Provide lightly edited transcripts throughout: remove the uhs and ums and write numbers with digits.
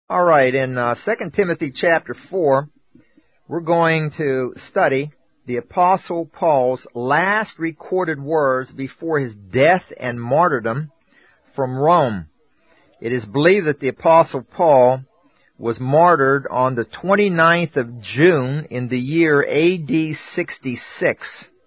All right, in 2 Timothy chapter 4, we're going to study the Apostle Paul's last recorded words before his death and martyrdom from Rome. It is believed that the Apostle Paul was martyred on the 29th of June in the year AD 66.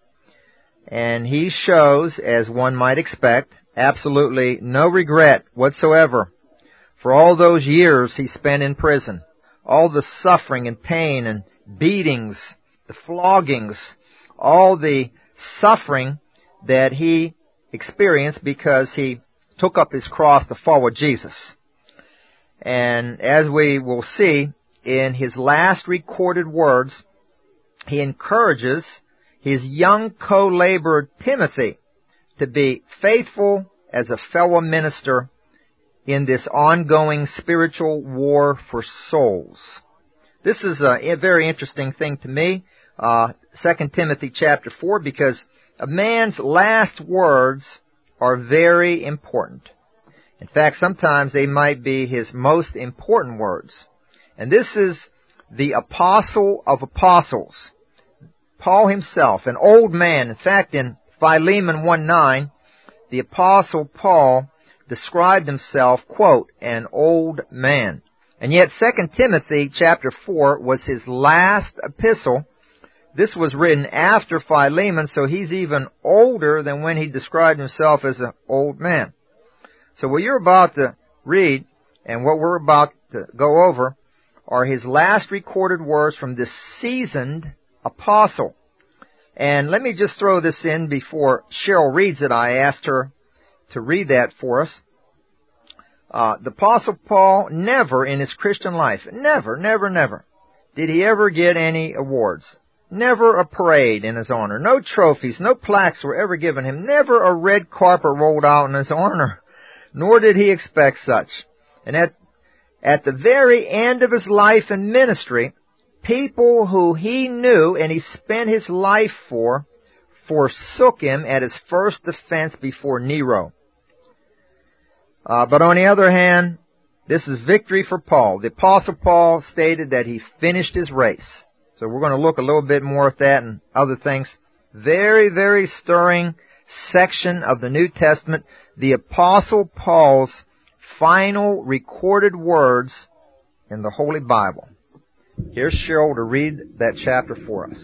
And he shows, as one might expect, absolutely no regret whatsoever for all those years he spent in prison, all the suffering and pain and beatings, the floggings, all the suffering that he experienced because he took up his cross to follow Jesus. And as we will see, in his last recorded words, he encourages his young co-laborer Timothy to be faithful as a fellow minister in this ongoing spiritual war for souls. This is a very interesting thing to me, 2 Timothy chapter 4, because a man's last words are very important. In fact, sometimes they might be his most important words. And this is the apostle of apostles, Paul himself, an old man. In fact, in Philemon 1:9, the apostle Paul described himself, quote, an old man. And yet 2 Timothy chapter 4 was his last epistle. This was written after Philemon, so he's even older than when he described himself as an old man. So what you're about to read and what we're about to go over are his last recorded words from this seasoned apostle. And let me just throw this in before Cheryl reads it. I asked her to read that for us. The Apostle Paul never in his Christian life, never did he ever get any awards. Never a parade in his honor. No trophies, no plaques were ever given him. Never a red carpet rolled out in his honor. Nor did he expect such. And at the very end of his life and ministry, people who he knew and he spent his life for forsook him at his first defense before Nero. But on the other hand, this is victory for Paul. The Apostle Paul stated that he finished his race. So we're going to look a little bit more at that and other things. Very, very stirring section of the New Testament. The Apostle Paul's final recorded words in the Holy Bible. Here's Cheryl to read that chapter for us.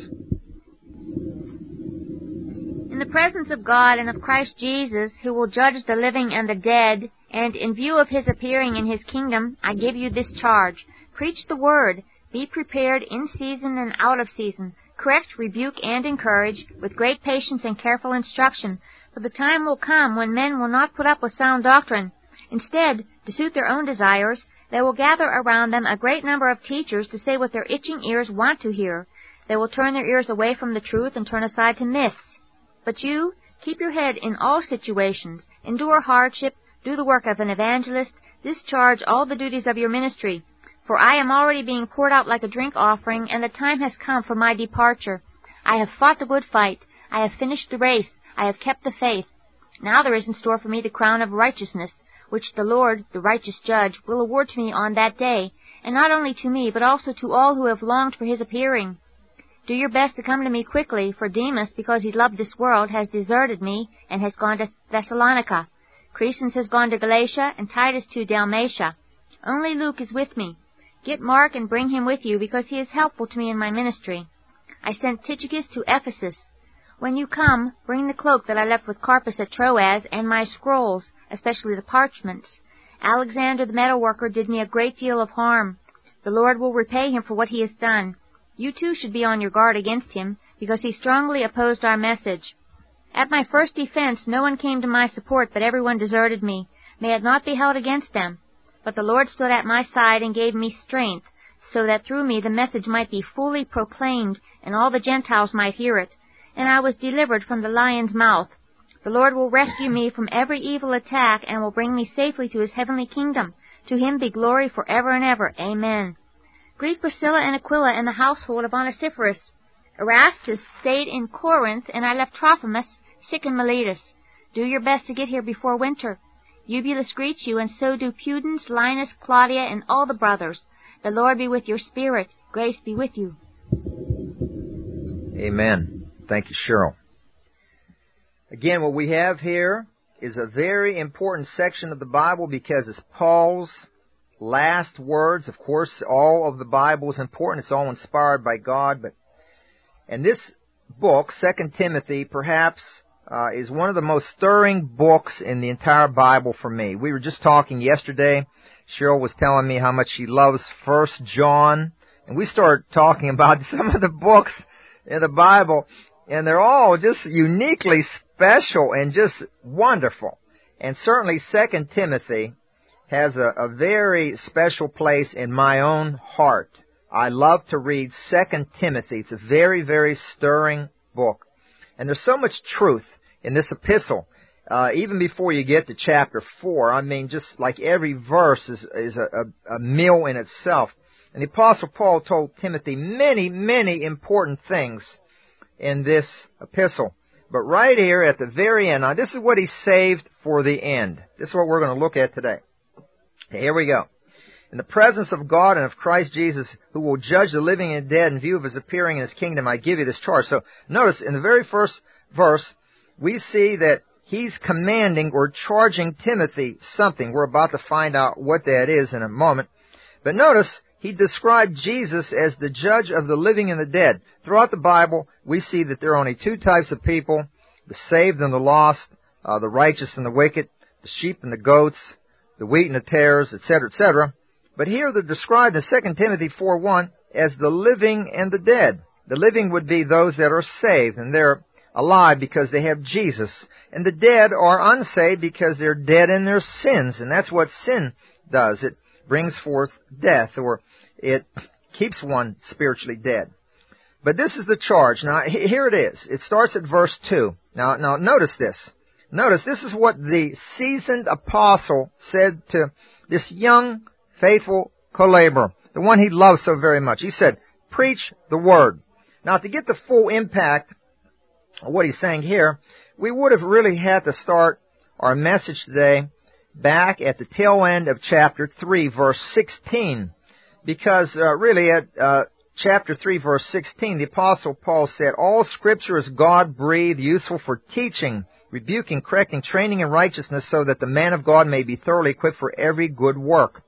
In the presence of God and of Christ Jesus, who will judge the living and the dead, and in view of his appearing in his kingdom, I give you this charge. Preach the word. Be prepared in season and out of season. Correct, rebuke, and encourage with great patience and careful instruction. For the time will come when men will not put up with sound doctrine. Instead, to suit their own desires, they will gather around them a great number of teachers to say what their itching ears want to hear. They will turn their ears away from the truth and turn aside to myths. But you, keep your head in all situations. Endure hardship. Do the work of an evangelist. Discharge all the duties of your ministry. For I am already being poured out like a drink offering, and the time has come for my departure. I have fought the good fight. I have finished the race. I have kept the faith. Now there is in store for me the crown of righteousness, which the Lord, the righteous judge, will award to me on that day, and not only to me, but also to all who have longed for his appearing. Do your best to come to me quickly, for Demas, because he loved this world, has deserted me and has gone to Thessalonica. Crescens has gone to Galatia, and Titus to Dalmatia. Only Luke is with me. Get Mark and bring him with you, because he is helpful to me in my ministry. I sent Tychicus to Ephesus. When you come, bring the cloak that I left with Carpus at Troas, and my scrolls, especially the parchments. Alexander the metalworker did me a great deal of harm. The Lord will repay him for what he has done. You too should be on your guard against him, because he strongly opposed our message. At my first defense, no one came to my support, but everyone deserted me. May it not be held against them. But the Lord stood at my side and gave me strength, so that through me the message might be fully proclaimed, and all the Gentiles might hear it. And I was delivered from the lion's mouth. The Lord will rescue me from every evil attack, and will bring me safely to his heavenly kingdom. To him be glory forever and ever. Amen. Greet Priscilla and Aquila and the household of Onesiphorus. Erastus stayed in Corinth, and I left Trophimus sick in Miletus. Do your best to get here before winter. Eubulus greets you, and so do Pudens, Linus, Claudia, and all the brothers. The Lord be with your spirit. Grace be with you. Amen. Thank you, Cheryl. Again, what we have here is a very important section of the Bible because it's Paul's last words. Of course, all of the Bible is important. It's all inspired by God. And this book, 2 Timothy, perhaps is one of the most stirring books in the entire Bible for me. We were just talking yesterday. Cheryl was telling me how much she loves 1 John. And we started talking about some of the books in the Bible, and they're all just uniquely special and just wonderful. And certainly 2 Timothy has a very special place in my own heart. I love to read 2 Timothy. It's a very, very stirring book. And there's so much truth in this epistle. Even before you get to chapter 4, I mean, just like every verse is a meal in itself. And the Apostle Paul told Timothy many, many important things in this epistle. But right here at the very end, now this is what he saved for the end. This is what we're going to look at today. Here we go. In the presence of God and of Christ Jesus, who will judge the living and dead in view of his appearing in his kingdom, I give you this charge. So notice in the very first verse, we see that he's commanding or charging Timothy something. We're about to find out what that is in a moment. But notice, he described Jesus as the judge of the living and the dead. Throughout the Bible, we see that there are only two types of people, the saved and the lost, the righteous and the wicked, the sheep and the goats, the wheat and the tares, etc., etc. But here they're described in 2 Timothy 4:1 as the living and the dead. The living would be those that are saved, and they're alive because they have Jesus. And the dead are unsaved because they're dead in their sins, and that's what sin does. It brings forth death, or it keeps one spiritually dead. But this is the charge. Now, here it is. It starts at verse 2. Now notice this. Notice this is what the seasoned apostle said to this young, faithful co-laborer, the one he loved so very much. He said, preach the word. Now, to get the full impact of what he's saying here, we would have really had to start our message today back at the tail end of chapter 3, verse 16. Because really at chapter 3, verse 16, the Apostle Paul said, all Scripture is God-breathed, useful for teaching, rebuking, correcting, training in righteousness, so that the man of God may be thoroughly equipped for every good work.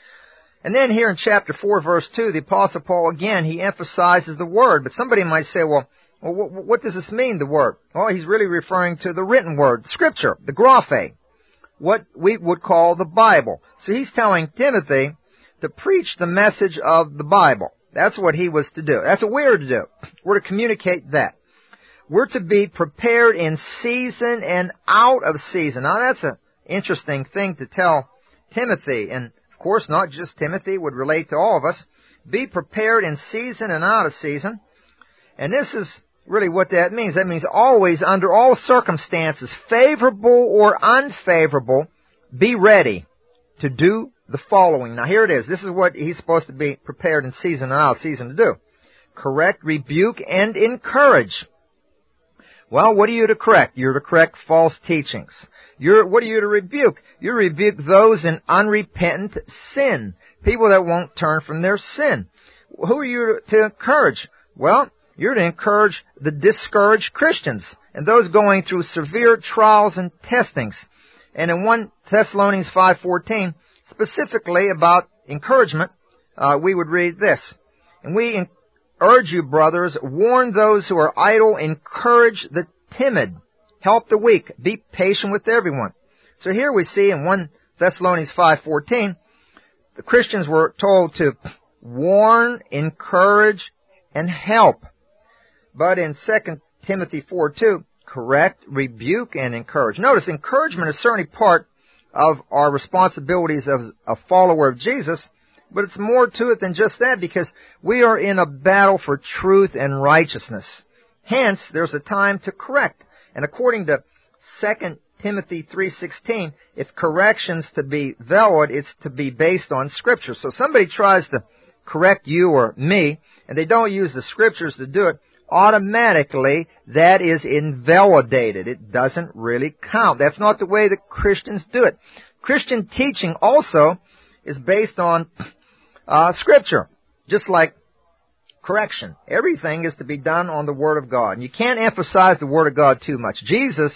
And then here in chapter 4, verse 2, the Apostle Paul, again, he emphasizes the Word. But somebody might say, well, what does this mean, the Word? Well, he's really referring to the written Word, Scripture, the graphe, what we would call the Bible. So he's telling Timothy to preach the message of the Bible. That's what he was to do. That's what we're to do. We're to communicate that. We're to be prepared in season and out of season. Now, that's an interesting thing to tell Timothy. And, of course, not just Timothy, would relate to all of us. Be prepared in season and out of season. And this is really what that means. That means always, under all circumstances, favorable or unfavorable, be ready to do the following. Now, here it is. This is what he's supposed to be prepared in season and out of season to do. Correct, rebuke, and encourage. Well, what are you to correct? You're to correct false teachings. What are you to rebuke? You rebuke those in unrepentant sin. People that won't turn from their sin. Who are you to encourage? Well, you're to encourage the discouraged Christians and those going through severe trials and testings. And in 1 Thessalonians 5:14, specifically about encouragement, we would read this. And we urge you, brothers, warn those who are idle, encourage the timid, help the weak, be patient with everyone. So here we see in 1 Thessalonians 5:14, the Christians were told to warn, encourage, and help. But in 2 Timothy 4:2, correct, rebuke, and encourage. Notice, encouragement is certainly part of our responsibilities as a follower of Jesus, but it's more to it than just that, because we are in a battle for truth and righteousness. Hence, there's a time to correct. And according to 2 Timothy 3:16, if correction's to be valid, it's to be based on Scripture. So somebody tries to correct you or me, and they don't use the Scriptures to do it, automatically that is invalidated. It doesn't really count. That's not the way that Christians do it. Christian teaching also is based on Scripture, just like correction. Everything is to be done on the Word of God. And you can't emphasize the Word of God too much. Jesus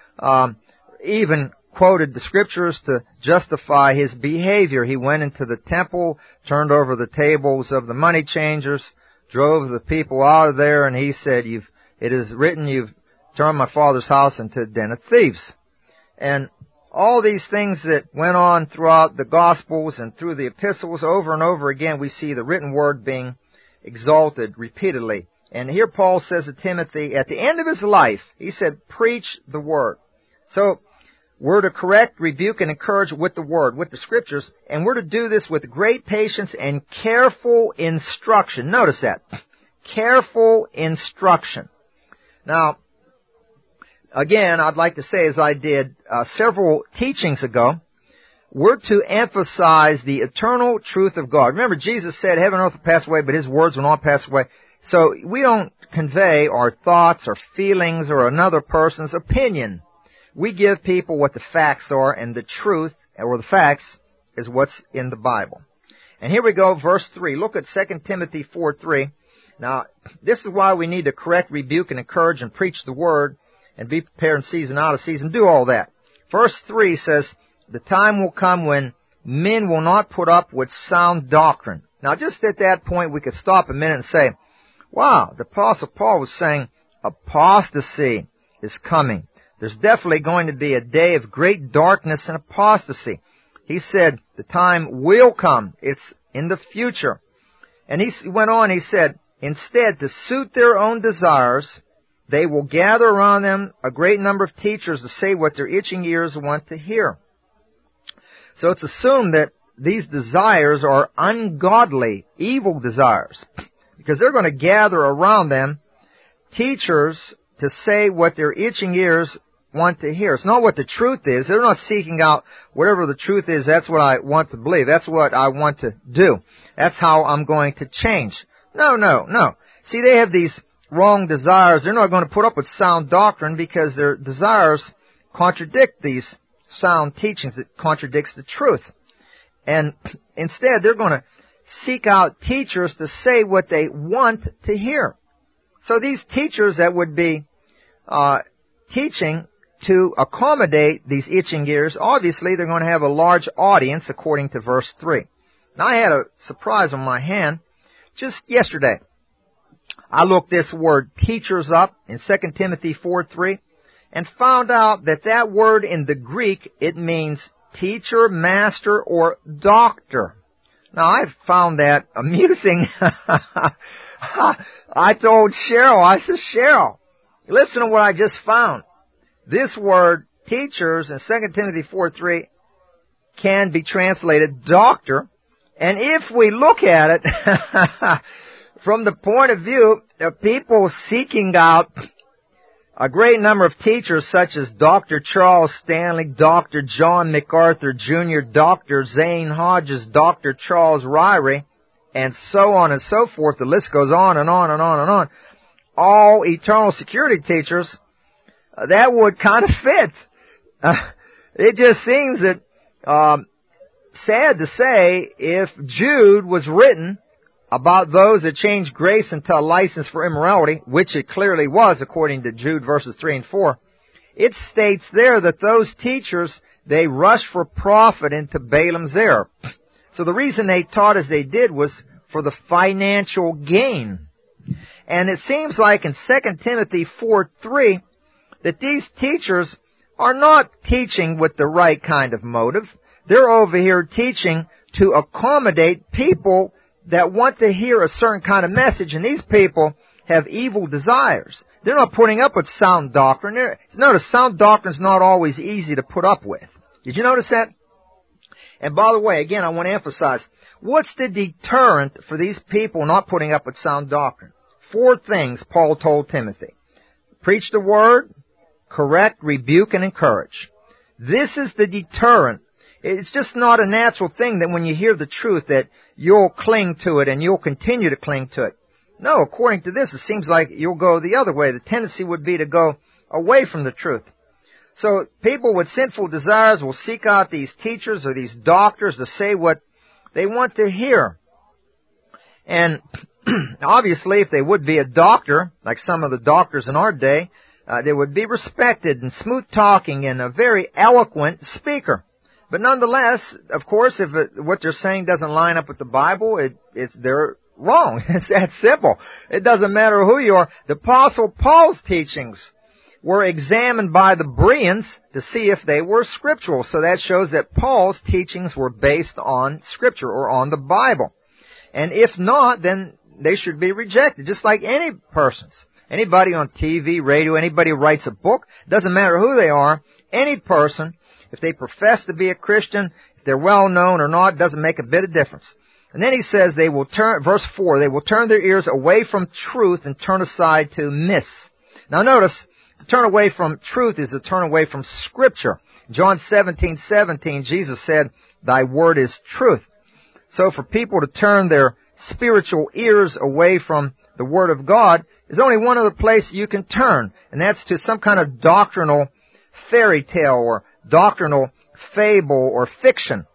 even quoted the Scriptures to justify His behavior. He went into the temple, turned over the tables of the money changers, drove the people out of there, and He said, it is written, you've turned my Father's house into a den of thieves. And all these things that went on throughout the Gospels and through the epistles, over and over again, we see the written Word being exalted repeatedly. And here Paul says to Timothy, at the end of his life, he said, preach the Word. So, we're to correct, rebuke, and encourage with the Word, with the Scriptures, and we're to do this with great patience and careful instruction. Notice that. Careful instruction. Now, again, I'd like to say, as I did several teachings ago, we're to emphasize the eternal truth of God. Remember, Jesus said, heaven and earth will pass away, but His words will not pass away. So we don't convey our thoughts or feelings or another person's opinion. We give people what the facts are, and the truth, or the facts, is what's in the Bible. And here we go, verse 3. Look at 2 Timothy 4:3. Now, this is why we need to correct, rebuke, and encourage, and preach the Word, and be prepared in season, out of season. Do all that. Verse 3 says, the time will come when men will not put up with sound doctrine. Now, just at that point, we could stop a minute and say, wow, the Apostle Paul was saying apostasy is coming. There's definitely going to be a day of great darkness and apostasy. He said, the time will come. It's in the future. And he went on, he said, instead, to suit their own desires, they will gather around them a great number of teachers to say what their itching ears want to hear. So it's assumed that these desires are ungodly, evil desires, because they're going to gather around them teachers to say what their itching ears want to hear. It's not what the truth is. They're not seeking out whatever the truth is. That's what I want to believe. That's what I want to do. That's how I'm going to change. No. See, they have these wrong desires. They're not going to put up with sound doctrine because their desires contradict these sound teachings. It contradicts the truth. And instead, they're going to seek out teachers to say what they want to hear. So these teachers that would be teaching to accommodate these itching ears, obviously they're going to have a large audience according to verse 3. Now I had a surprise on my hand just yesterday. I looked this word teachers up in 2 Timothy 4:3 and found out that that word in the Greek, it means teacher, master, or doctor. Now I found that amusing. I told Cheryl, I said, Cheryl, listen to what I just found. This word, teachers, in 2 Timothy 4:3, can be translated doctor. And if we look at it from the point of view of people seeking out a great number of teachers such as Dr. Charles Stanley, Dr. John MacArthur Jr., Dr. Zane Hodges, Dr. Charles Ryrie, and so on and so forth, the list goes on and on and on and on, all eternal security teachers, that would kind of fit. It just seems that, sad to say, if Jude was written about those that change grace into a license for immorality, which it clearly was according to Jude verses 3 and 4, it states there that those teachers, they rushed for profit into Balaam's error. So the reason they taught as they did was for the financial gain. And it seems like in 2 Timothy 4:3, that these teachers are not teaching with the right kind of motive. They're over here teaching to accommodate people that want to hear a certain kind of message, and these people have evil desires. They're not putting up with sound doctrine. Notice, sound doctrine is not always easy to put up with. Did you notice that? And by the way, again, I want to emphasize, what's the deterrent for these people not putting up with sound doctrine? 4 things Paul told Timothy. Preach the Word, correct, rebuke, and encourage. This is the deterrent. It's just not a natural thing that when you hear the truth that you'll cling to it and you'll continue to cling to it. No, according to this, it seems like you'll go the other way. The tendency would be to go away from the truth. So people with sinful desires will seek out these teachers or these doctors to say what they want to hear. And obviously, if they would be a doctor, like some of the doctors in our day, they would be respected and smooth talking and a very eloquent speaker. But nonetheless, of course, if what they're saying doesn't line up with the Bible, they're wrong. It's that simple. It doesn't matter who you are. The Apostle Paul's teachings were examined by the Bereans to see if they were scriptural. So that shows that Paul's teachings were based on Scripture or on the Bible. And if not, then they should be rejected, just like any person's. Anybody on TV, radio, anybody who writes a book, doesn't matter who they are, any person, if they profess to be a Christian, if they're well known or not, doesn't make a bit of difference. And then he says they will turn, verse 4, they will turn their ears away from truth and turn aside to myths. Now notice, to turn away from truth is to turn away from Scripture. John 17:17, Jesus said, "Thy word is truth." So for people to turn their spiritual ears away from the Word of God, there's only one other place you can turn, and that's to some kind of doctrinal fairy tale or doctrinal fable or fiction.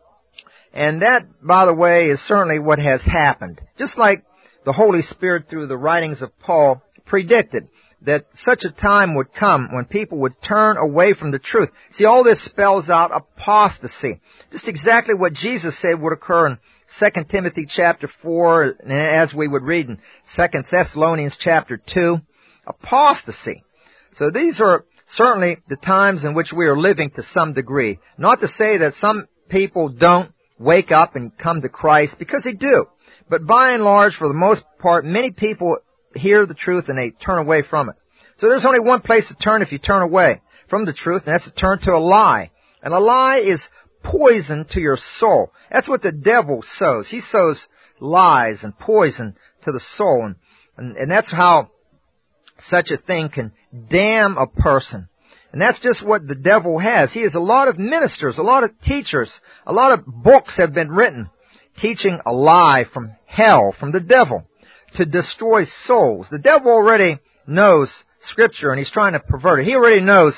And that, by the way, is certainly what has happened. Just like the Holy Spirit through the writings of Paul predicted that such a time would come when people would turn away from the truth. See, all this spells out apostasy. Just exactly what Jesus said would occur in 2 Timothy chapter 4, and as we would read in 2 Thessalonians chapter 2, apostasy. So these are certainly the times in which we are living to some degree. Not to say that some people don't wake up and come to Christ, because they do. But by and large, for the most part, many people hear the truth and they turn away from it. So there's only one place to turn if you turn away from the truth, and that's to turn to a lie. And a lie is poison to your soul. That's what the devil sows. He sows lies and poison to the soul. And that's how such a thing can damn a person. And that's just what the devil has. He has a lot of ministers, a lot of teachers, a lot of books have been written teaching a lie from hell, from the devil, to destroy souls. The devil already knows Scripture and he's trying to pervert it. He already knows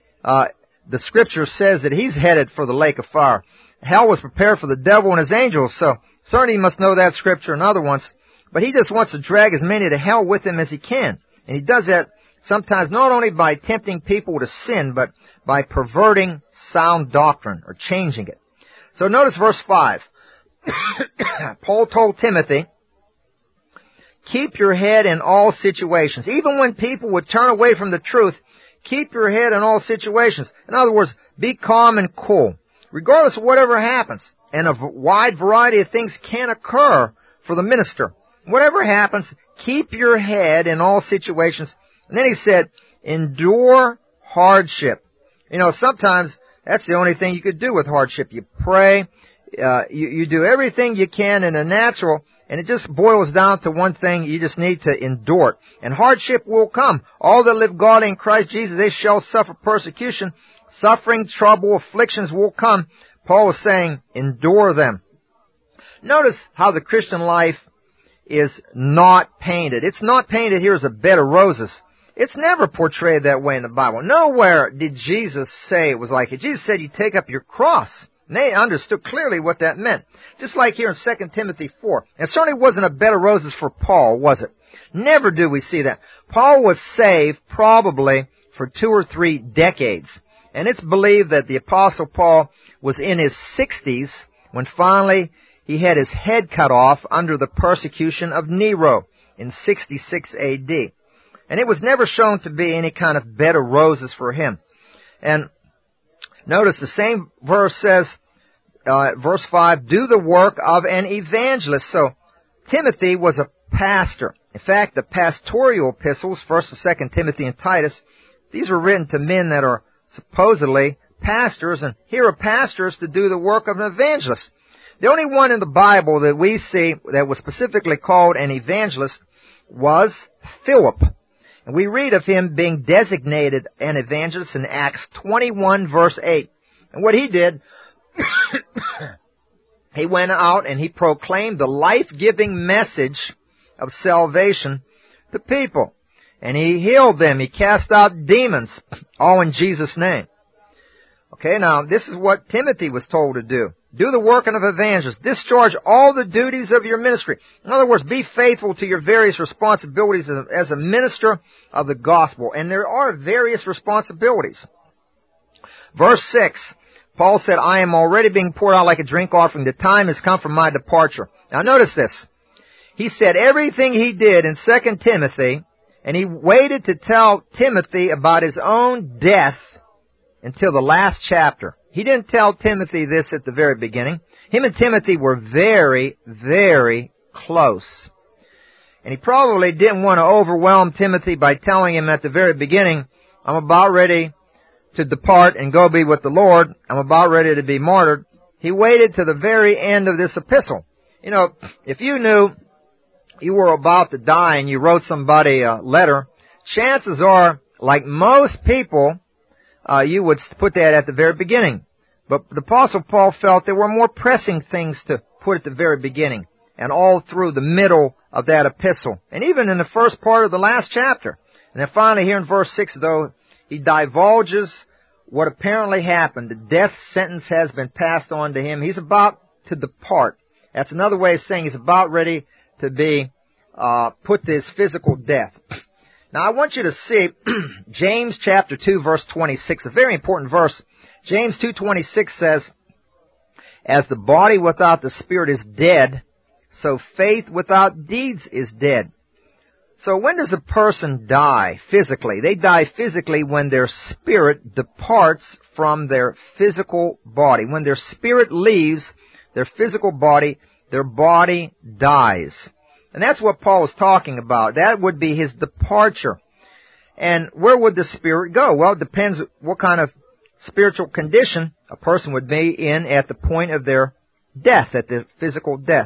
the Scripture says that he's headed for the lake of fire. Hell was prepared for the devil and his angels, so certainly he must know that Scripture and other ones. But he just wants to drag as many to hell with him as he can. And he does that sometimes not only by tempting people to sin, but by perverting sound doctrine or changing it. So notice verse 5. Paul told Timothy, keep your head in all situations. Even when people would turn away from the truth, keep your head in all situations. In other words, be calm and cool, regardless of whatever happens. And a wide variety of things can occur for the minister. Whatever happens, keep your head in all situations. And then he said, endure hardship. You know, sometimes that's the only thing you could do with hardship. You pray, you do everything you can in the natural, and it just boils down to one thing: you just need to endure it. And hardship will come. All that live godly in Christ Jesus, they shall suffer persecution. Suffering, trouble, afflictions will come. Paul is saying, endure them. Notice how the Christian life is not painted. It's not painted here as a bed of roses. It's never portrayed that way in the Bible. Nowhere did Jesus say it was like it. Jesus said you take up your cross. And they understood clearly what that meant. Just like here in 2 Timothy 4. It certainly wasn't a bed of roses for Paul, was it? Never do we see that. Paul was saved probably for 2 or 3 decades. And it's believed that the Apostle Paul was in his 60s when finally he had his head cut off under the persecution of Nero in 66 A.D. And it was never shown to be any kind of bed of roses for him. And notice the same verse says, verse 5, do the work of an evangelist. So Timothy was a pastor. In fact, the pastoral epistles, 1st and 2nd Timothy and Titus, these were written to men that are supposedly pastors, and here are pastors to do the work of an evangelist. The only one in the Bible that we see that was specifically called an evangelist was Philip. And we read of him being designated an evangelist in Acts 21 verse 8. And what he did, he went out and he proclaimed the life-giving message of salvation to people. And He healed them. He cast out demons, all in Jesus' name. Okay, now, this is what Timothy was told to do. Do the working of evangelist. Discharge all the duties of your ministry. In other words, be faithful to your various responsibilities as a minister of the gospel. And there are various responsibilities. Verse 6, Paul said, I am already being poured out like a drink offering. The time has come for my departure. Now notice this. He said everything he did in 2 Timothy, and he waited to tell Timothy about his own death until the last chapter. He didn't tell Timothy this at the very beginning. Him and Timothy were very, very close. And he probably didn't want to overwhelm Timothy by telling him at the very beginning, I'm about ready to depart and go be with the Lord. I'm about ready to be martyred. He waited to the very end of this epistle. You know, if you knew you were about to die and you wrote somebody a letter, chances are, like most people, you would put that at the very beginning. But the Apostle Paul felt there were more pressing things to put at the very beginning and all through the middle of that epistle, and even in the first part of the last chapter. And then finally here in verse 6, though, he divulges what apparently happened. The death sentence has been passed on to him. He's about to depart. That's another way of saying he's about ready to be put to his physical death. Now I want you to see James chapter 2 verse 26, a very important verse. James 2:26 says, as the body without the spirit is dead, so faith without deeds is dead. So when does a person die physically? They die physically when their spirit departs from their physical body. When their spirit leaves their physical body, their body dies. And that's what Paul is talking about. That would be his departure. And where would the spirit go? Well, it depends what kind of spiritual condition a person would be in at the point of their death, at the physical death.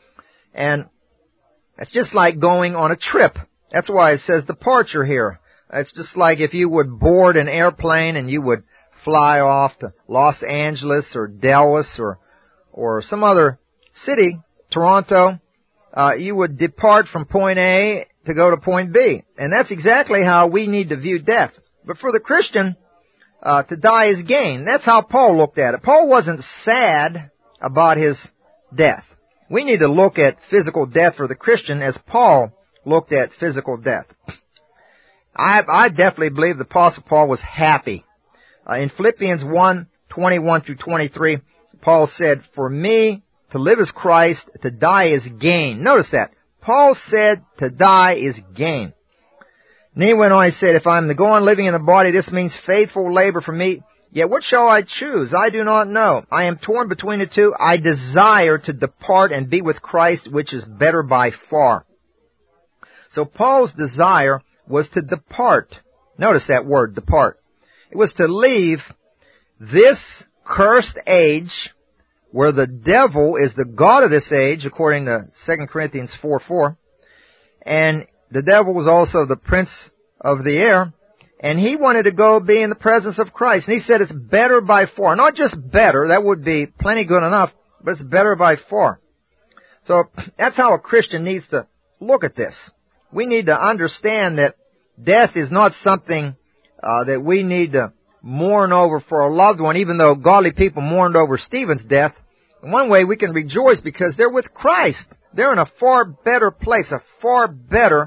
And it's just like going on a trip. That's why it says departure here. It's just like if you would board an airplane and you would fly off to Los Angeles or Dallas or some other city, Toronto. You would depart from point A to go to point B. And that's exactly how we need to view death. But for the Christian, to die is gain. That's how Paul looked at it. Paul wasn't sad about his death. We need to look at physical death for the Christian as Paul looked at physical death. I definitely believe the Apostle Paul was happy. In Philippians 1:21 through 23, Paul said, for me, to live is Christ, to die is gain. Notice that. Paul said to die is gain. And he went on, he said, if I am to go on living in the body, this means faithful labor for me. Yet what shall I choose? I do not know. I am torn between the two. I desire to depart and be with Christ, which is better by far. So Paul's desire was to depart. Notice that word, depart. It was to leave this cursed age where the devil is the god of this age, according to 2 Corinthians 4:4. And the devil was also the prince of the air. And he wanted to go be in the presence of Christ. And he said it's better by far. Not just better, that would be plenty good enough, but it's better by far. So that's how a Christian needs to look at this. We need to understand that death is not something that we need to mourn over for a loved one, even though godly people mourned over Stephen's death. In one way, we can rejoice because they're with Christ. They're in a far better place, a far better,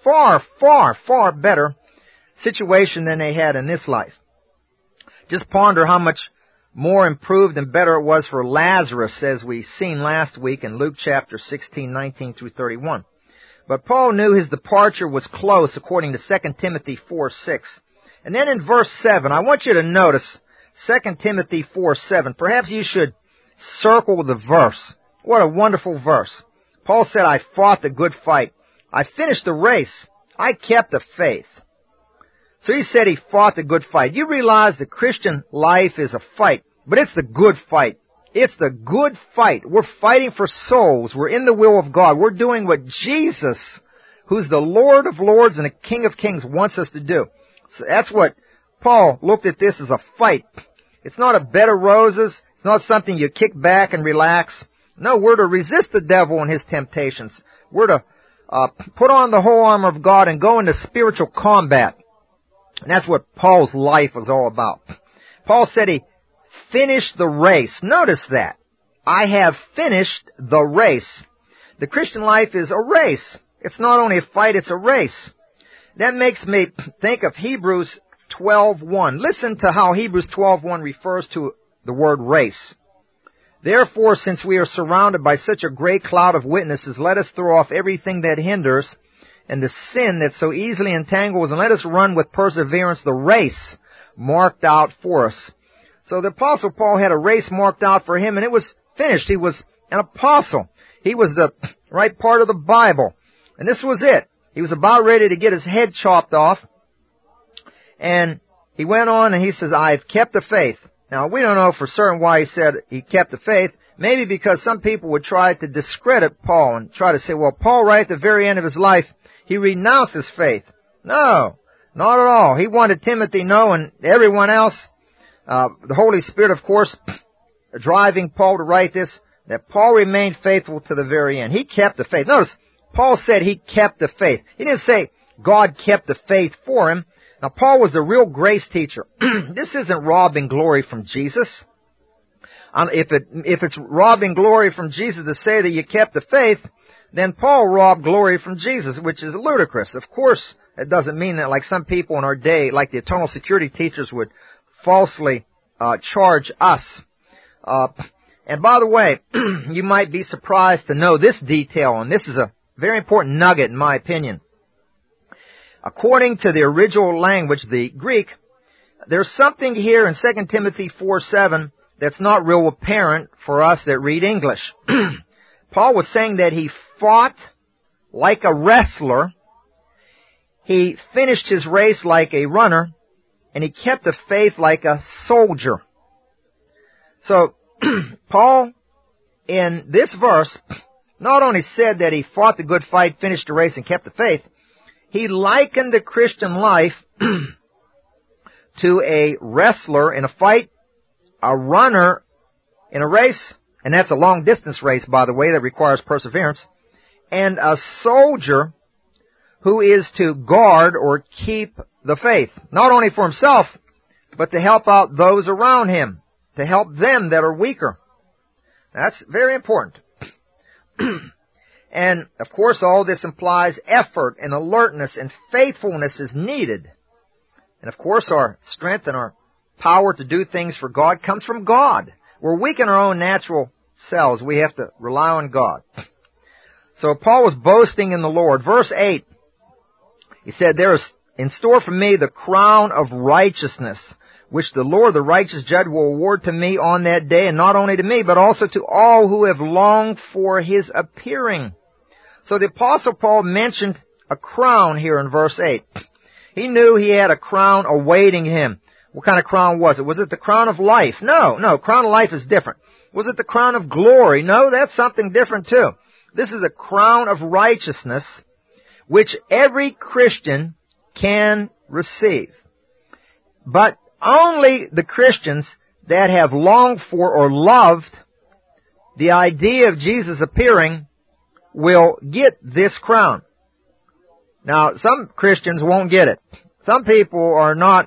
far better situation than they had in this life. Just ponder how much more improved and better it was for Lazarus, as we seen last week in Luke chapter 16:19 through 31. But Paul knew his departure was close, according to 2 Timothy 4:6. And then in verse 7, I want you to notice 2 Timothy 4:7. Perhaps you should circle the verse. What a wonderful verse. Paul said, I fought the good fight. I finished the race. I kept the faith. So he said he fought the good fight. You realize the Christian life is a fight, but it's the good fight. It's the good fight. We're fighting for souls. We're in the will of God. We're doing what Jesus, who's the Lord of Lords and the King of Kings, wants us to do. So that's what Paul looked at this as a fight. It's not a bed of roses. It's not something you kick back and relax. No, we're to resist the devil and his temptations. We're to put on the whole armor of God and go into spiritual combat. And that's what Paul's life was all about. Paul said he finished the race. Notice that. I have finished the race. The Christian life is a race. It's not only a fight, it's a race. That makes me think of Hebrews 12:1. Listen to how Hebrews 12:1 refers to the word race. Therefore, since we are surrounded by such a great cloud of witnesses, let us throw off everything that hinders and the sin that so easily entangles, and let us run with perseverance the race marked out for us. So the Apostle Paul had a race marked out for him, and it was finished. He was an apostle. He was the right part of the Bible. And this was it. He was about ready to get his head chopped off. And he went on and he says, I've kept the faith. Now, we don't know for certain why he said he kept the faith. Maybe because some people would try to discredit Paul and try to say, well, Paul, right at the very end of his life, he renounced his faith. No, not at all. He wanted Timothy to know, and everyone else, the Holy Spirit, of course, driving Paul to write this, that Paul remained faithful to the very end. He kept the faith. Notice, Paul said he kept the faith. He didn't say God kept the faith for him. Now, Paul was the real grace teacher. This isn't robbing glory from Jesus. If it's robbing glory from Jesus to say that you kept the faith, then Paul robbed glory from Jesus, which is ludicrous. Of course, it doesn't mean that like some people in our day, like the eternal security teachers would falsely charge us. And by the way, you might be surprised to know this detail, and this is a very important nugget in my opinion. According to the original language, the Greek, there's something here in 2 Timothy 4:7 that's not real apparent for us that read English. Paul was saying that he fought like a wrestler, he finished his race like a runner, and he kept the faith like a soldier. So, Paul, in this verse, not only said that he fought the good fight, finished the race, and kept the faith, he likened the Christian life to a wrestler in a fight, a runner in a race, and that's a long-distance race, by the way, that requires perseverance, and a soldier who is to guard or keep the faith, not only for himself, but to help out those around him, to help them that are weaker. That's very important. And, of course, all this implies effort and alertness and faithfulness is needed. And, of course, our strength and our power to do things for God comes from God. We're weak in our own natural selves. We have to rely on God. So Paul was boasting in the Lord. Verse 8, he said, there is in store for me the crown of righteousness, which the Lord, the righteous judge, will award to me on that day, and not only to me, but also to all who have longed for his appearing. So the Apostle Paul mentioned a crown here in verse 8. He knew he had a crown awaiting him. What kind of crown was it? Was it the crown of life? No, crown of life is different. Was it the crown of glory? No, that's something different too. This is a crown of righteousness, which every Christian can receive. But only the Christians that have longed for or loved the idea of Jesus appearing will get this crown. Now, some Christians won't get it. Some people are not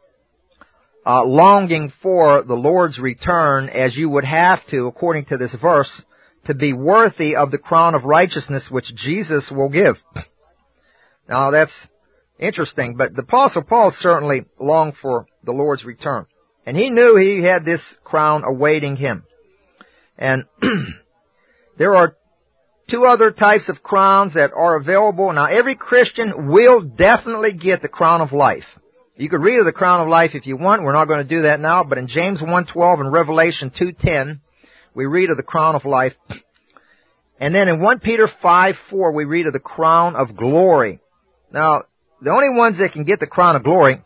longing for the Lord's return as you would have to, according to this verse, to be worthy of the crown of righteousness which Jesus will give. Now, that's interesting, but the Apostle Paul certainly longed for the Lord's return. And he knew he had this crown awaiting him. And there are two other types of crowns that are available. Now, every Christian will definitely get the crown of life. You could read of the crown of life if you want. We're not going to do that now. But in James 1:12 and Revelation 2:10, we read of the crown of life. And then in 1 Peter 5:4, we read of the crown of glory. Now, the only ones that can get the crown of glory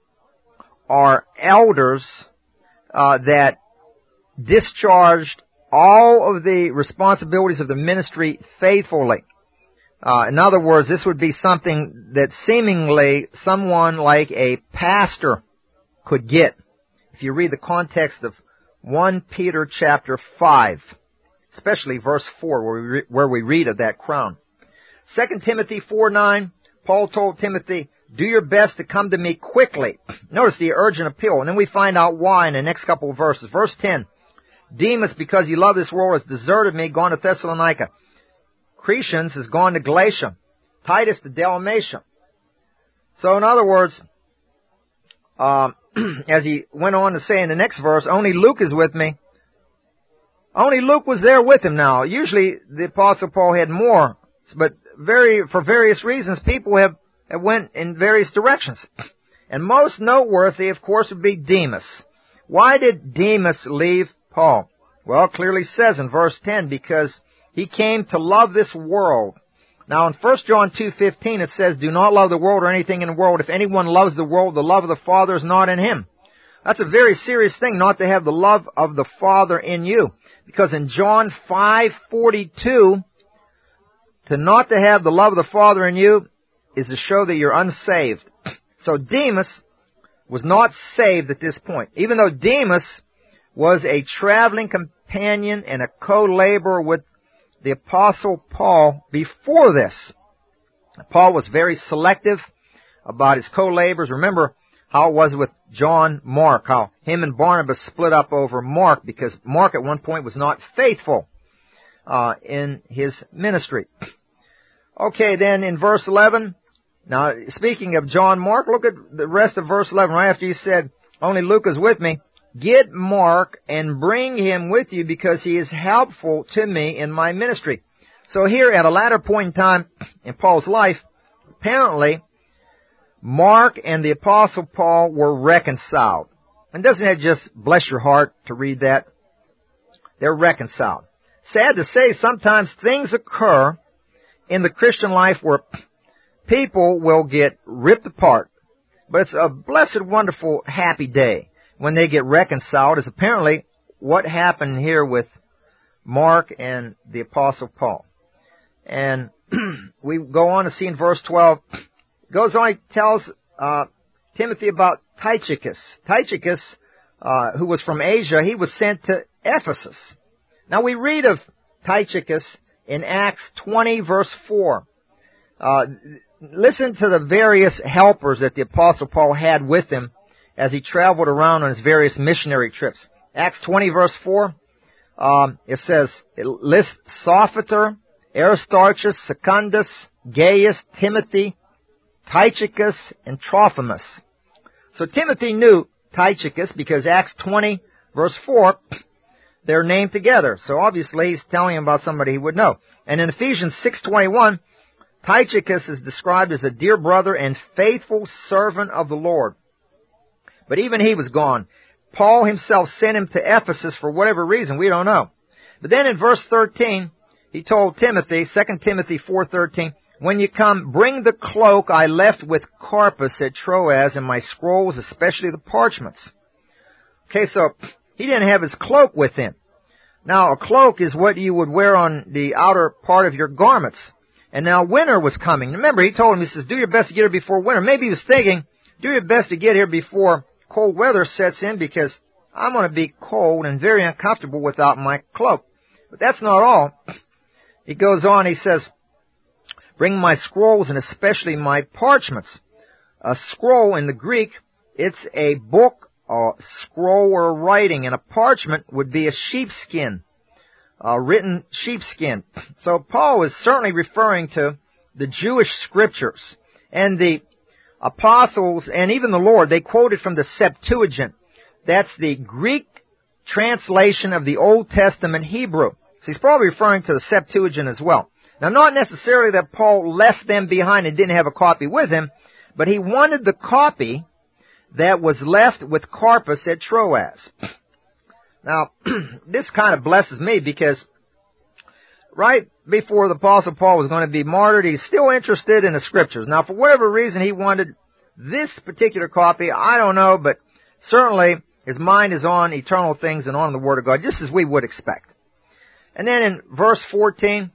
are elders that discharged all of the responsibilities of the ministry faithfully. In other words, this would be something that seemingly someone like a pastor could get. If you read the context of 1 Peter chapter 5, especially verse 4, where we read of that crown. 2 Timothy 4:9, Paul told Timothy, do your best to come to me quickly. Notice the urgent appeal. And then we find out why in the next couple of verses. Verse 10, Demas, because he loved this world, has deserted me, gone to Thessalonica. Crescens has gone to Galatia. Titus to Dalmatia. So in other words, as he went on to say in the next verse, only Luke is with me. Only Luke was there with him now. Usually the Apostle Paul had more, but for various reasons, people have went in various directions. And most noteworthy, of course, would be Demas. Why did Demas leave Paul? Well, it clearly says in verse 10, because he came to love this world. Now in 1 John 2:15 it says, do not love the world or anything in the world. If anyone loves the world, the love of the Father is not in him. That's a very serious thing not to have the love of the Father in you. Because in John 5:42, to not to have the love of the Father in you is to show that you're unsaved. So Demas was not saved at this point. Even though Demas was a traveling companion and a co-laborer with the Apostle Paul before this. Paul was very selective about his co-laborers. Remember how it was with John Mark, how him and Barnabas split up over Mark, because Mark at one point was not faithful in his ministry. Okay, then in verse 11, now speaking of John Mark, look at the rest of verse 11. Right after he said, only Luke is with me, get Mark and bring him with you because he is helpful to me in my ministry. So here at a latter point in time in Paul's life, apparently Mark and the Apostle Paul were reconciled. And doesn't that just bless your heart to read that? They're reconciled. Sad to say, sometimes things occur in the Christian life where people will get ripped apart. But it's a blessed, wonderful, happy day when they get reconciled, is apparently what happened here with Mark and the Apostle Paul. And we go on to see in verse 12, goes on, he tells Timothy about Tychicus. Tychicus, who was from Asia, he was sent to Ephesus. Now we read of Tychicus in Acts 20 verse 4. Listen to the various helpers that the Apostle Paul had with him as he traveled around on his various missionary trips. Acts 20 verse 4, it says, it lists Sophater, Aristarchus, Secundus, Gaius, Timothy, Tychicus, and Trophimus. So Timothy knew Tychicus because Acts 20 verse 4, they're named together. So obviously he's telling him about somebody he would know. And in Ephesians 6:21, Tychicus is described as a dear brother and faithful servant of the Lord. But even he was gone. Paul himself sent him to Ephesus for whatever reason, we don't know. But then in verse 13, he told Timothy, 2 Timothy 4:13, when you come, bring the cloak I left with Carpus at Troas and my scrolls, especially the parchments. Okay, so he didn't have his cloak with him. Now, a cloak is what you would wear on the outer part of your garments. And now winter was coming. Remember, he told him, he says, do your best to get here before winter. Maybe he was thinking, do your best to get here before cold weather sets in, because I'm going to be cold and very uncomfortable without my cloak. But that's not all. He goes on, he says, bring my scrolls and especially my parchments. A scroll in the Greek, it's a book, a scroll or writing, and a parchment would be a sheepskin, a written sheepskin. So Paul is certainly referring to the Jewish scriptures. And the apostles and even the Lord, they quoted from the Septuagint. That's the Greek translation of the Old Testament Hebrew. So he's probably referring to the Septuagint as well. Now, not necessarily that Paul left them behind and didn't have a copy with him, but he wanted the copy that was left with Carpus at Troas. Now, this kind of blesses me because right before the Apostle Paul was going to be martyred, he's still interested in the Scriptures. Now, for whatever reason he wanted this particular copy, I don't know, but certainly his mind is on eternal things and on the Word of God, just as we would expect. And then in verse 14,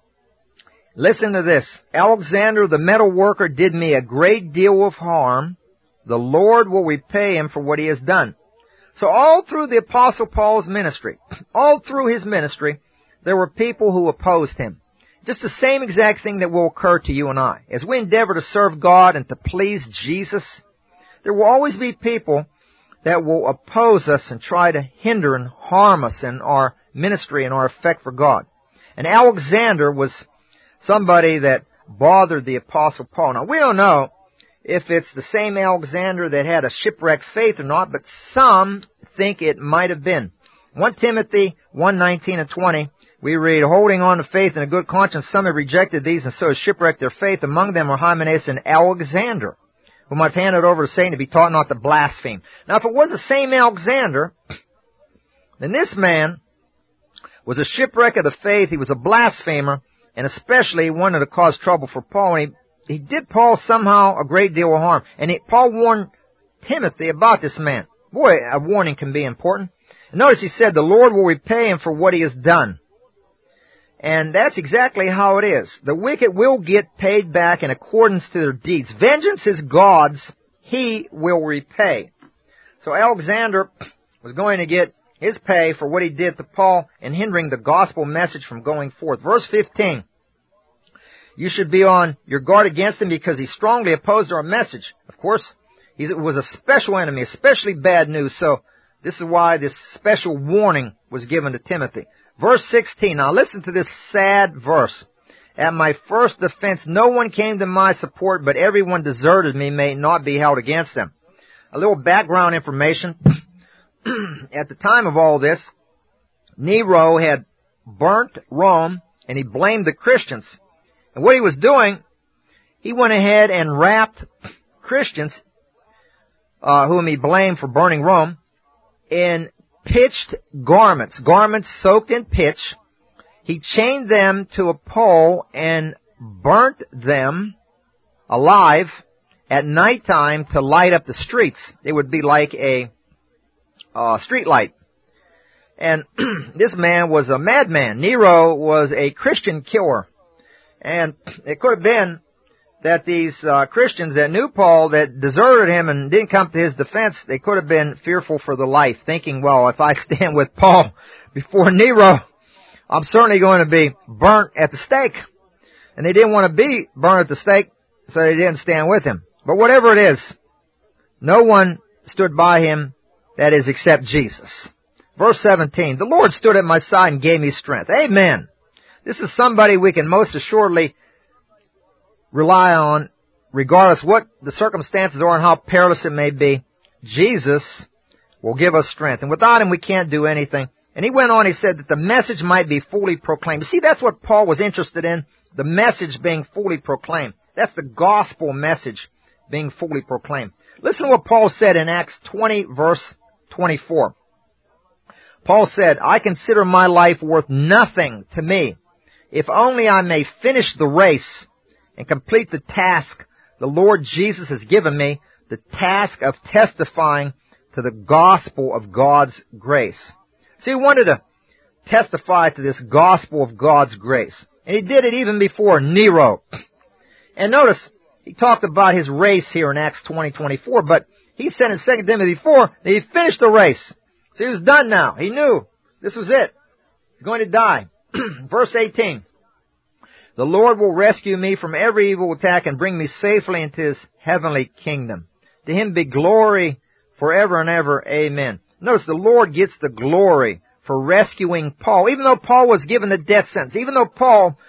listen to this. Alexander the metal worker did me a great deal of harm. The Lord will repay him for what he has done. So all through the Apostle Paul's ministry, all through his ministry, there were people who opposed him. Just the same exact thing that will occur to you and I. As we endeavor to serve God and to please Jesus, there will always be people that will oppose us and try to hinder and harm us in our ministry and our effect for God. And Alexander was somebody that bothered the Apostle Paul. Now, we don't know if it's the same Alexander that had a shipwrecked faith or not, but some think it might have been. 1 Timothy 1:19 and 20, we read, holding on to faith and a good conscience, some have rejected these and so have shipwrecked their faith. Among them are Hymenaeus and Alexander, whom I've handed over to Satan to be taught not to blaspheme. Now, if it was the same Alexander, then this man was a shipwreck of the faith. He was a blasphemer, and especially he wanted to cause trouble for Paul. And he did Paul somehow a great deal of harm. And Paul warned Timothy about this man. Boy, a warning can be important. And notice he said, the Lord will repay him for what he has done. And that's exactly how it is. The wicked will get paid back in accordance to their deeds. Vengeance is God's. He will repay. So Alexander was going to get his pay for what he did to Paul in hindering the gospel message from going forth. Verse 15. You should be on your guard against him because he strongly opposed our message. Of course, he was a special enemy, especially bad news. So this is why this special warning was given to Timothy. Verse 16. Now listen to this sad verse. At my first defense, no one came to my support, but everyone deserted me, may it not be held against them. A little background information. At the time of all this, Nero had burnt Rome, and he blamed the Christians. And what he was doing, he went ahead and wrapped Christians, whom he blamed for burning Rome, in pitched garments soaked in pitch. He chained them to a pole and burnt them alive at nighttime to light up the streets. It would be like a street light. And this man was a madman. Nero was a Christian killer. And it could have been that these Christians that knew Paul, that deserted him and didn't come to his defense, they could have been fearful for their life, thinking, well, if I stand with Paul before Nero, I'm certainly going to be burnt at the stake. And they didn't want to be burnt at the stake, so they didn't stand with him. But whatever it is, no one stood by him, that is, except Jesus. Verse 17, the Lord stood at my side and gave me strength. Amen. This is somebody we can most assuredly rely on, regardless what the circumstances are and how perilous it may be. Jesus will give us strength. And without him, we can't do anything. And he went on, he said that the message might be fully proclaimed. You see, that's what Paul was interested in, the message being fully proclaimed. That's the gospel message being fully proclaimed. Listen to what Paul said in Acts 20, verse 24. Paul said, I consider my life worth nothing to me, if only I may finish the race and complete the task the Lord Jesus has given me, the task of testifying to the gospel of God's grace. See, he wanted to testify to this gospel of God's grace. And he did it even before Nero. And notice, he talked about his race here in Acts 20:24, but he said in 2 Timothy 4 that he finished the race. So he was done now. He knew this was it. He's going to die. Verse 18. The Lord will rescue me from every evil attack and bring me safely into his heavenly kingdom. To him be glory forever and ever. Amen. Notice the Lord gets the glory for rescuing Paul. Even though Paul was given the death sentence, even though Paul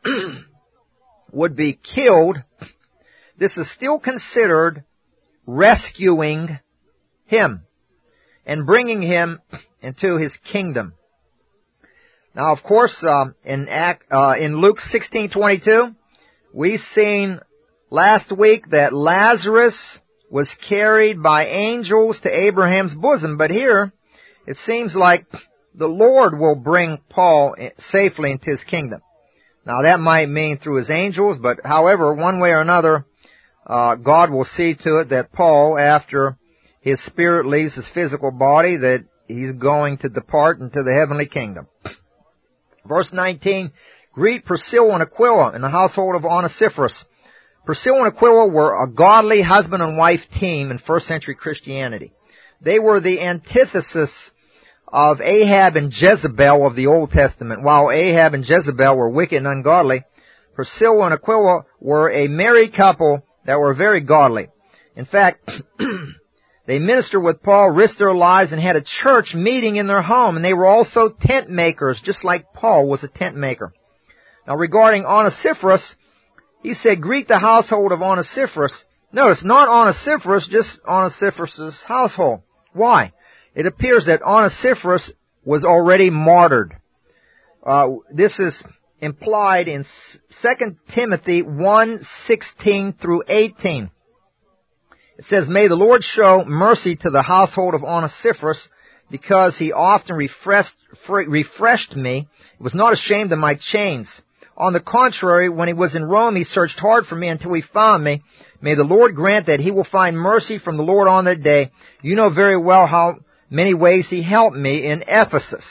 would be killed, this is still considered rescuing him and bringing him into his kingdom. Now, of course, in Luke 16:22, we seen last week that Lazarus was carried by angels to Abraham's bosom. But here, it seems like the Lord will bring Paul safely into his kingdom. Now, that might mean through his angels, but however, one way or another, God will see to it that Paul, after his spirit leaves his physical body, that he's going to depart into the heavenly kingdom. Verse 19, greet Priscilla and Aquila in the household of Onesiphorus. Priscilla and Aquila were a godly husband and wife team in first century Christianity. They were the antithesis of Ahab and Jezebel of the Old Testament. While Ahab and Jezebel were wicked and ungodly, Priscilla and Aquila were a married couple that were very godly. In fact, they ministered with Paul, risked their lives, and had a church meeting in their home. And they were also tent makers, just like Paul was a tent maker. Now, regarding Onesiphorus, he said, greet the household of Onesiphorus. Notice, not Onesiphorus, just Onesiphorus' household. Why? It appears that Onesiphorus was already martyred. This is implied in 2 Timothy 1:16 through 18. It says, may the Lord show mercy to the household of Onesiphorus, because he often refreshed me, was not ashamed of my chains. On the contrary, when he was in Rome, he searched hard for me until he found me. May the Lord grant that he will find mercy from the Lord on that day. You know very well how many ways he helped me in Ephesus.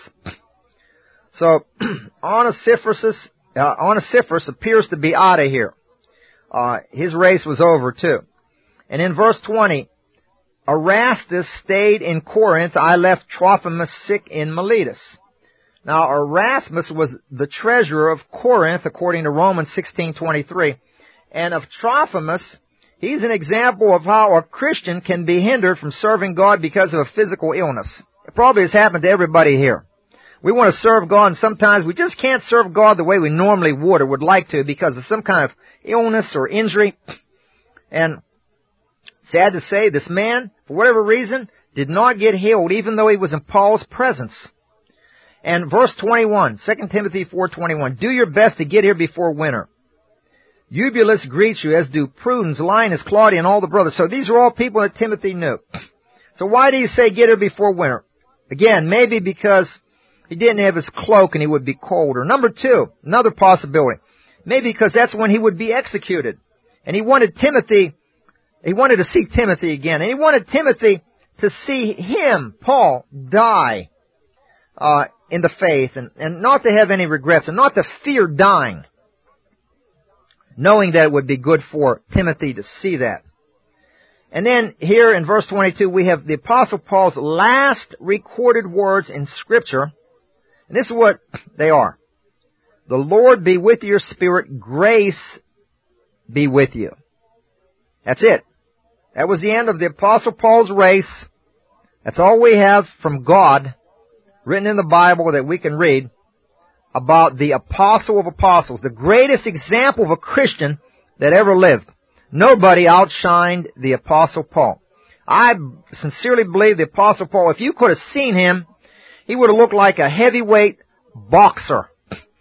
So, Onesiphorus appears to be out of here. His race was over too. And in verse 20, Erastus stayed in Corinth. I left Trophimus sick in Miletus. Now, Erasmus was the treasurer of Corinth, according to Romans 16:23. And of Trophimus, he's an example of how a Christian can be hindered from serving God because of a physical illness. It probably has happened to everybody here. We want to serve God, and sometimes we just can't serve God the way we normally would or would like to because of some kind of illness or injury. And sad to say, this man, for whatever reason, did not get healed, even though he was in Paul's presence. And verse 21, 2 Timothy 4:21, do your best to get here before winter. Eubulus greets you, as do Prudence, Linus, Claudia, and all the brothers. So these are all people that Timothy knew. So why do you say get here before winter? Again, maybe because he didn't have his cloak and he would be cold. Or number two, another possibility, maybe because that's when he would be executed. And he wanted to see Timothy again. And he wanted Timothy to see him, Paul, die in the faith, and not to have any regrets, and not to fear dying, knowing that it would be good for Timothy to see that. And then here in verse 22, we have the Apostle Paul's last recorded words in Scripture. And this is what they are. The Lord be with your spirit, grace be with you. That's it. That was the end of the Apostle Paul's race. That's all we have from God, written in the Bible that we can read, about the Apostle of Apostles, the greatest example of a Christian that ever lived. Nobody outshined the Apostle Paul. I sincerely believe the Apostle Paul, if you could have seen him, he would have looked like a heavyweight boxer.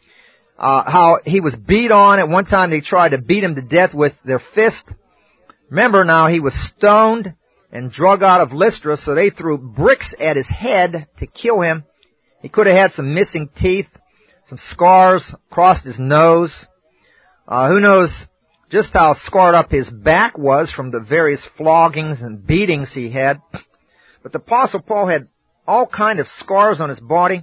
How he was beat on. At one time they tried to beat him to death with their fist. Remember now, he was stoned and drug out of Lystra, so they threw bricks at his head to kill him. He could have had some missing teeth, some scars across his nose. Who knows just how scarred up his back was from the various floggings and beatings he had. But the Apostle Paul had all kind of scars on his body.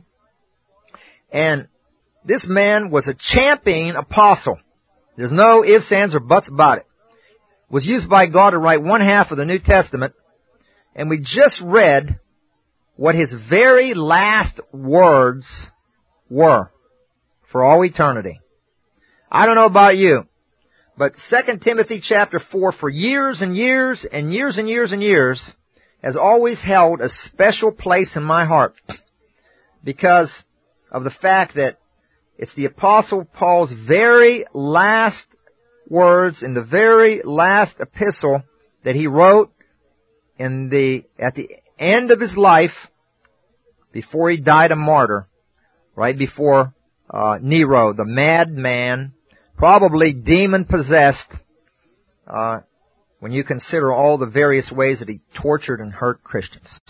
And this man was a champion apostle. There's no ifs, ands, or buts about it. Was used by God to write one half of the New Testament. And we just read what his very last words were for all eternity. I don't know about you, but 2 Timothy chapter 4 for years and years and years and years and years has always held a special place in my heart because of the fact that it's the Apostle Paul's very last words in the very last epistle that he wrote at the end of his life before he died a martyr, right before Nero, the madman, probably demon-possessed, when you consider all the various ways that he tortured and hurt Christians.